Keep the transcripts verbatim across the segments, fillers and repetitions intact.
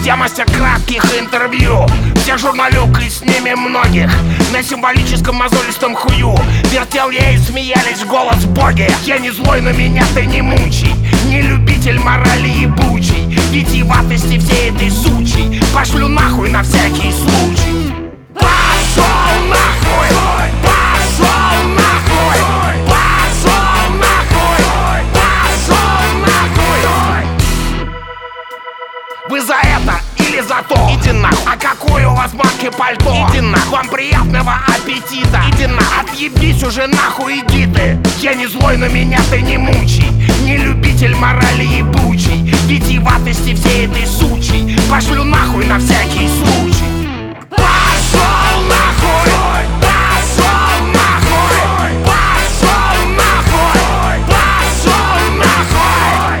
Я мастер кратких интервью, всех журналюк и с ними многих. На символическом мозолистом хую вертел я и смеялись голос боги. Я не злой, но меня ты не мучай, не любитель морали ебучей, витиеватости всей этой сучей. Пошлю нахуй на всякий случай. Пошел нахуй! Пошел нахуй! Пошел нахуй! Пошел нахуй! Вы за это или за то? Иди нахуй! А какой у вас марки пальто? Иди нахуй! Вам приятного аппетита! Иди нахуй! Отъебись уже нахуй, иди ты! Я не злой, но меня ты не мучай, не любитель морали ебучей, витиеватости всей этой сучей. Пошлю нахуй на всякий случай. Пошел нахуй! Пошел нахуй! Пошел нахуй! Пошел нахуй!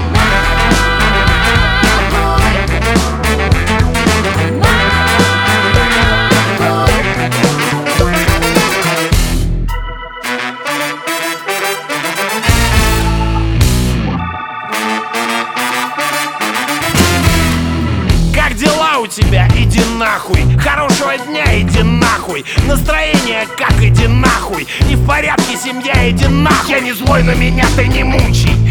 Как дела у тебя? Иди нахуй. Хорошего дня, иди нахуй. Настроение как, иди нахуй. Не в порядке семья, иди нахуй. Я не злой, но меня ты не мучай,